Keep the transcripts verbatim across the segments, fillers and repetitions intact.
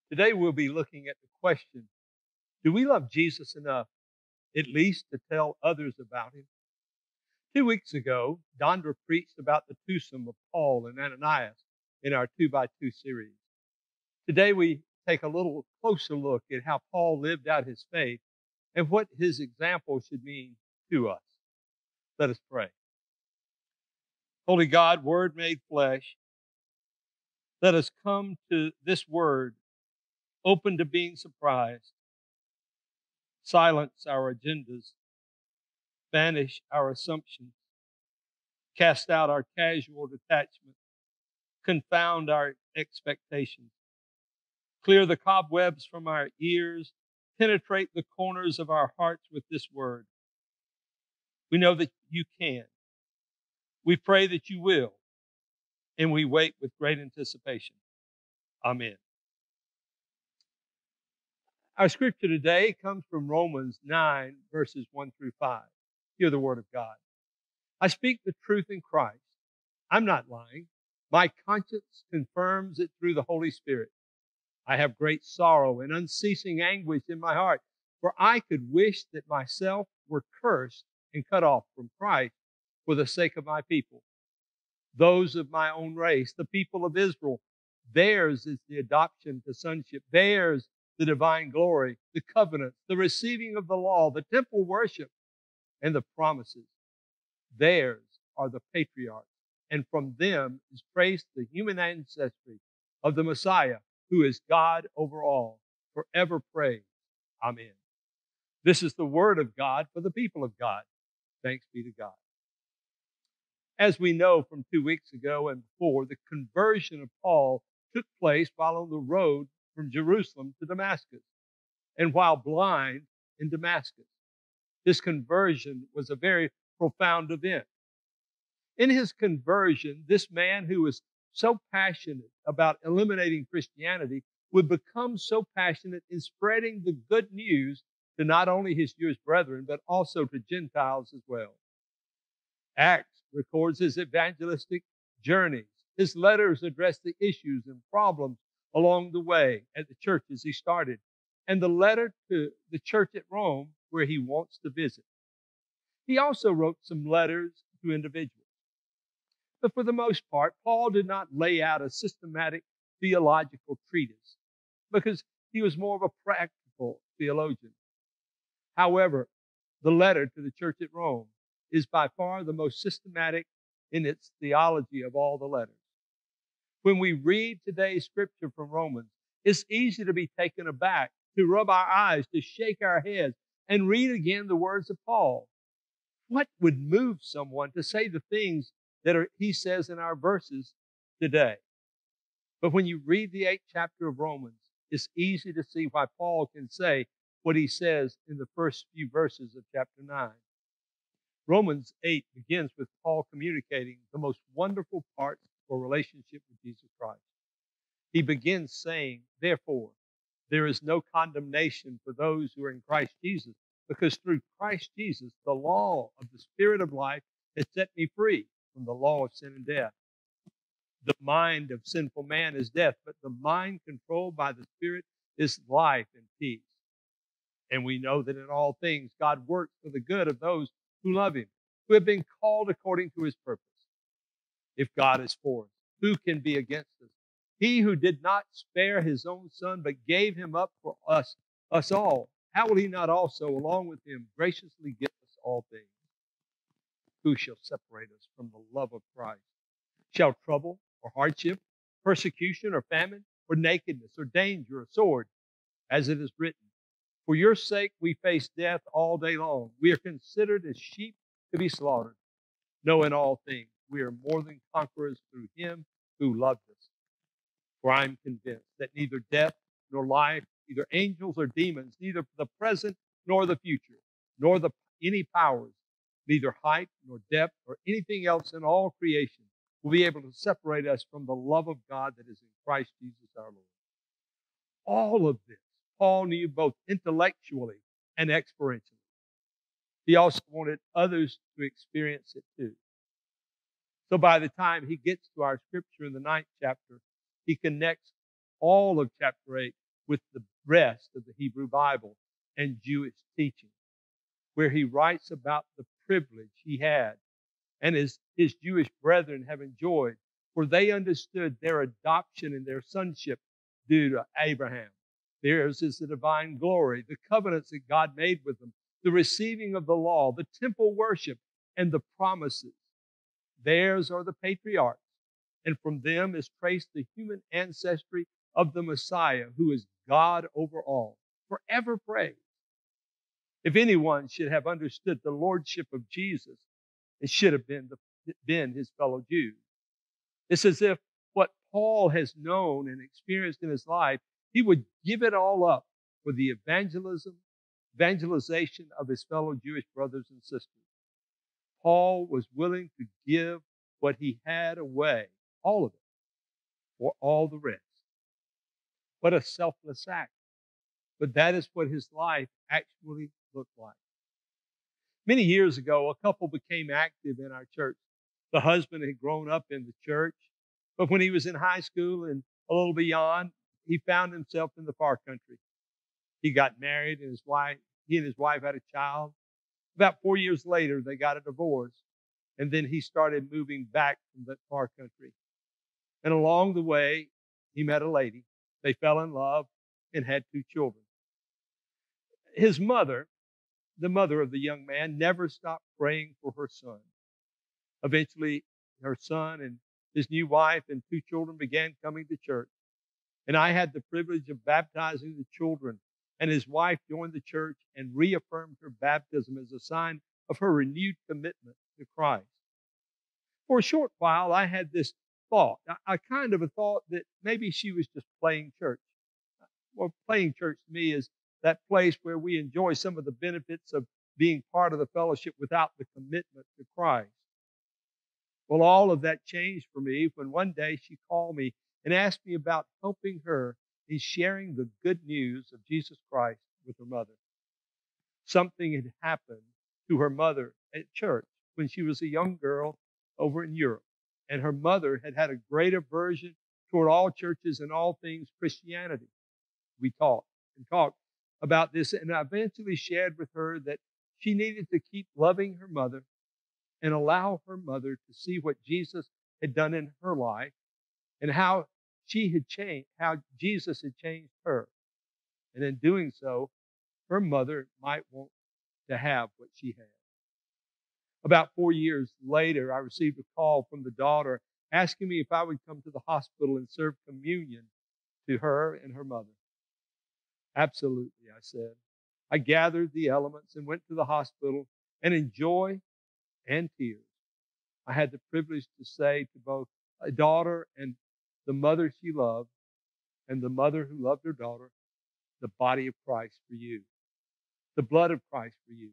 Today we'll be looking at the question, do we love Jesus enough at least to tell others about him? Two weeks ago, Dondra preached about the twosome of Paul and Ananias in our two by two series. Today we take a little closer look at how Paul lived out his faith and what his example should mean to us. Let us pray. Holy God, Word made flesh, let us come to this Word open to being surprised. Silence our agendas, banish our assumptions, cast out our casual detachment, confound our expectations, clear the cobwebs from our ears, penetrate the corners of our hearts with this Word. We know that you can. We pray that you will, and we wait with great anticipation. Amen. Our scripture today comes from Romans nine, verses one through five. Hear the word of God. I speak the truth in Christ. I'm not lying. My conscience confirms it through the Holy Spirit. I have great sorrow and unceasing anguish in my heart, for I could wish that myself were cursed and cut off from Christ for the sake of my people, those of my own race, the people of Israel. Theirs is the adoption to sonship. Theirs the divine glory, the covenants, the receiving of the law, the temple worship, and the promises. Theirs are the patriarchs, and from them is traced the human ancestry of the Messiah, who is God over all, forever praised. Amen. This is the word of God for the people of God. Thanks be to God. As we know from two weeks ago and before, the conversion of Paul took place while on the road from Jerusalem to Damascus, and while blind in Damascus. This conversion was a very profound event. In his conversion, this man who was so passionate about eliminating Christianity would become so passionate in spreading the good news to not only his Jewish brethren, but also to Gentiles as well. Acts records his evangelistic journeys. His letters address the issues and problems along the way at the churches he started, and the letter to the church at Rome where he wants to visit. He also wrote some letters to individuals. But for the most part, Paul did not lay out a systematic theological treatise because he was more of a practical theologian. However, the letter to the church at Rome is by far the most systematic in its theology of all the letters. When we read today's scripture from Romans, it's easy to be taken aback, to rub our eyes, to shake our heads, and read again the words of Paul. What would move someone to say the things that are, he says in our verses today? But when you read the eighth chapter of Romans, it's easy to see why Paul can say what he says in the first few verses of chapter nine. Romans eight begins with Paul communicating the most wonderful parts for relationship with Jesus Christ. He begins saying, therefore, there is no condemnation for those who are in Christ Jesus, because through Christ Jesus, the law of the Spirit of life has set me free from the law of sin and death. The mind of sinful man is death, but the mind controlled by the Spirit is life and peace. And we know that in all things, God works for the good of those who love him, who have been called according to his purpose. If God is for us, who can be against us? He who did not spare his own son, but gave him up for us, us all, how will he not also, along with him, graciously give us all things? Who shall separate us from the love of Christ? Shall trouble or hardship, persecution or famine, or nakedness or danger or sword? As it is written, for your sake we face death all day long. We are considered as sheep to be slaughtered. No, in all things, we are more than conquerors through him who loved us. For I am convinced that neither death nor life, neither angels or demons, neither the present nor the future, nor the any powers, neither height nor depth or anything else in all creation will be able to separate us from the love of God that is in Christ Jesus our Lord. All of this, Paul knew both intellectually and experientially. He also wanted others to experience it too. So by the time he gets to our scripture in the ninth chapter, he connects all of chapter eight with the rest of the Hebrew Bible and Jewish teaching, where he writes about the privilege he had and his, his Jewish brethren have enjoyed, for they understood their adoption and their sonship due to Abraham. Theirs is the divine glory, the covenants that God made with them, the receiving of the law, the temple worship, and the promises. Theirs are the patriarchs, and from them is traced the human ancestry of the Messiah, who is God over all, forever praised. If anyone should have understood the lordship of Jesus, it should have been, the, been his fellow Jews. It's as if what Paul has known and experienced in his life, he would give it all up for the evangelism, evangelization of his fellow Jewish brothers and sisters. Paul was willing to give what he had away, all of it, for all the rest. What a selfless act. But that is what his life actually looked like. Many years ago, a couple became active in our church. The husband had grown up in the church, but when he was in high school and a little beyond, he found himself in the far country. He got married, and his wife, he and his wife had a child. About four years later, they got a divorce, and then he started moving back from that far country. And along the way, he met a lady. They fell in love and had two children. His mother, the mother of the young man, never stopped praying for her son. Eventually, her son and his new wife and two children began coming to church. And I had the privilege of baptizing the children. And his wife joined the church and reaffirmed her baptism as a sign of her renewed commitment to Christ. For a short while, I had this thought. I, I kind of thought that maybe she was just playing church. Well, playing church to me is that place where we enjoy some of the benefits of being part of the fellowship without the commitment to Christ. Well, all of that changed for me when one day she called me and asked me about helping her in sharing the good news of Jesus Christ with her mother. Something had happened to her mother at church when she was a young girl over in Europe, and her mother had had a great aversion toward all churches and all things Christianity. We talked and talked about this, and I eventually shared with her that she needed to keep loving her mother and allow her mother to see what Jesus had done in her life and how she had changed, how Jesus had changed her. And in doing so, her mother might want to have what she had. About four years later, I received a call from the daughter asking me if I would come to the hospital and serve communion to her and her mother. Absolutely, I said. I gathered the elements and went to the hospital, and in joy and tears, I had the privilege to say to both a daughter and the mother she loved, and the mother who loved her daughter, the body of Christ for you, the blood of Christ for you.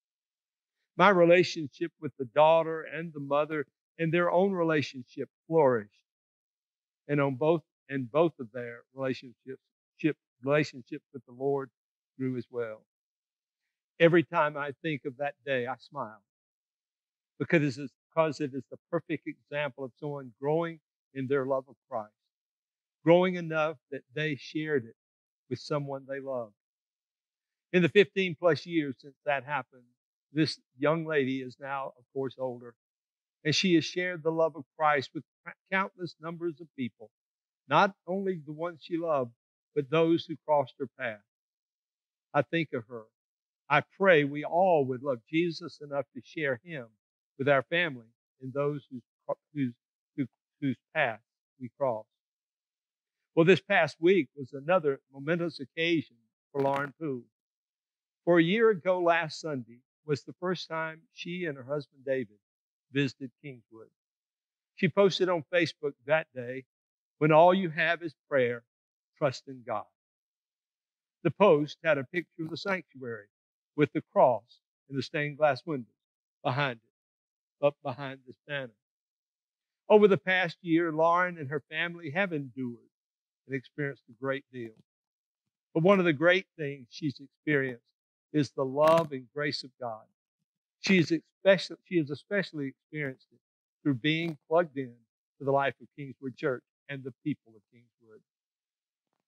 My relationship with the daughter and the mother and their own relationship flourished. And on both and both of their relationships, relationship with the Lord grew as well. Every time I think of that day, I smile because it is, because it is the perfect example of someone growing in their love of Christ, growing enough that they shared it with someone they loved. In the fifteen plus years since that happened, this young lady is now, of course, older, and she has shared the love of Christ with countless numbers of people, not only the ones she loved, but those who crossed her path. I think of her. I pray we all would love Jesus enough to share him with our family and those whose, whose, whose, whose path we cross. Well, this past week was another momentous occasion for Lauren Poole. For a year ago last Sunday was the first time she and her husband David visited Kingswood. She posted on Facebook that day, "When all you have is prayer, trust in God." The post had a picture of the sanctuary with the cross and the stained glass windows behind it, up behind this banner. Over the past year, Lauren and her family have endured and experienced a great deal. But one of the great things she's experienced is the love and grace of God. She is especially, she has especially experienced it through being plugged in to the life of Kingswood Church and the people of Kingswood.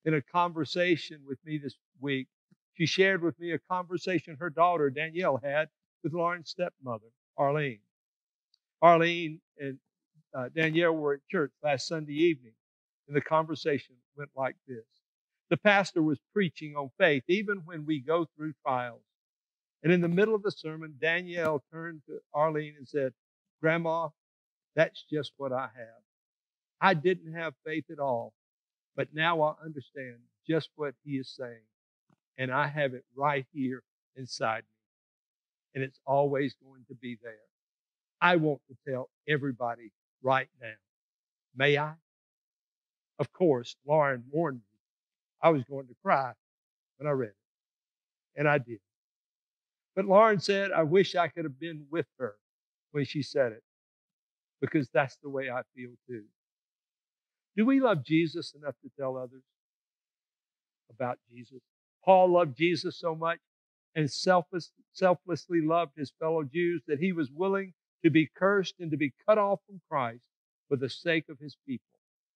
in a conversation with me this week, she shared with me a conversation her daughter, Danielle, had with Lauren's stepmother, Arlene. Arlene and uh, Danielle were at church last Sunday evening, and the conversation went like this. The pastor was preaching on faith, even when we go through trials. And in the middle of the sermon, Danielle turned to Arlene and said, Grandma, that's just what I have. I didn't have faith at all, but now I understand just what he is saying. And I have it right here inside me. And it's always going to be there. I want to tell everybody right now. May I? Of course, Lauren warned me I was going to cry when I read it. And I did. But Lauren said, I wish I could have been with her when she said it, because that's the way I feel too. Do we love Jesus enough to tell others about Jesus? Paul loved Jesus so much and selfless, selflessly loved his fellow Jews that he was willing to be cursed and to be cut off from Christ for the sake of his people,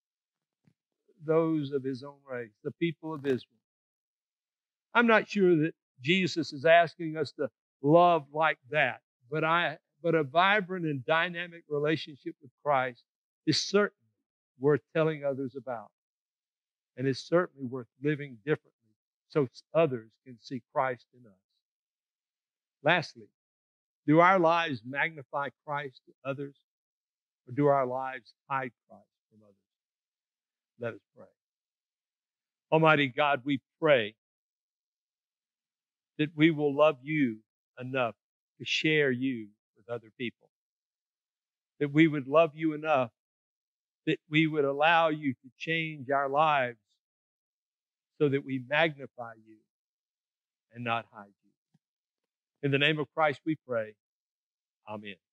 those of his own race, the people of Israel. I'm not sure that Jesus is asking us to love like that, but I, but a vibrant and dynamic relationship with Christ is certainly worth telling others about, and is certainly worth living differently so others can see Christ in us. Lastly, do our lives magnify Christ to others, or do our lives hide Christ from others? Let us pray. Almighty God, we pray that we will love you enough to share you with other people. That we would love you enough that we would allow you to change our lives so that we magnify you and not hide you. In the name of Christ we pray. Amen.